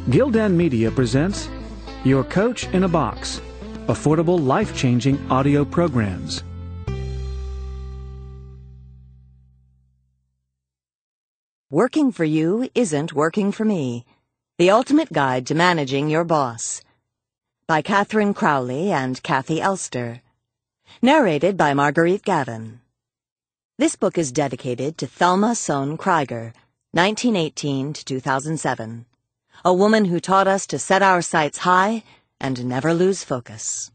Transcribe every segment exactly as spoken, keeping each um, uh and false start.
Gildan Media presents Your Coach in a Box, affordable, life-changing audio programs. Working for You Isn't Working for Me. The Ultimate Guide to Managing Your Boss. By Catherine Crowley and Kathy Elster. Narrated by Marguerite Gavin. This book is dedicated to Thelma Sohn Krieger, nineteen eighteen to two thousand seven. A woman who taught us to set our sights high and never lose focus.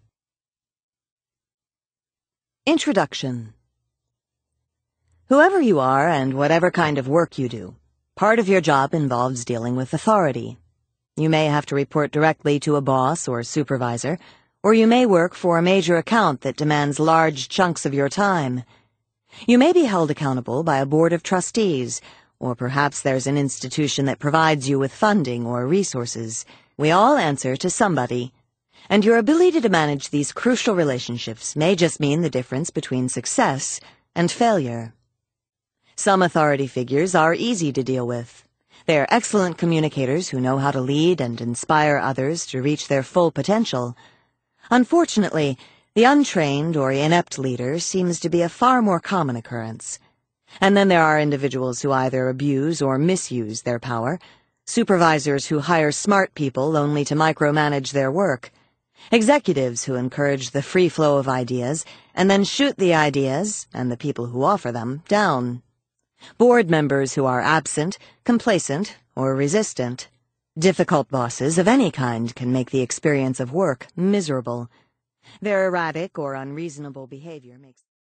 Introduction. Whoever you are and whatever kind of work you do, part of your job involves dealing with authority. You may have to report directly to a boss or supervisor, or you may work for a major account that demands large chunks of your time. You may be held accountable by a board of trustees, or perhaps there's an institution that provides you with funding or resources. We all answer to somebody, and your ability to manage these crucial relationships may just mean the difference between success and failure. Some authority figures are easy to deal with. They are excellent communicators who know how to lead and inspire others to reach their full potential. Unfortunately, the untrained or inept leader seems to be a far more common occurrence. And then there are individuals who either abuse or misuse their power, supervisors who hire smart people only to micromanage their work, executives who encourage the free flow of ideas and then shoot the ideas, and the people who offer them, down. Board members who are absent, complacent, or resistant. Difficult bosses of any kind can make the experience of work miserable. Their erratic or unreasonable behavior makes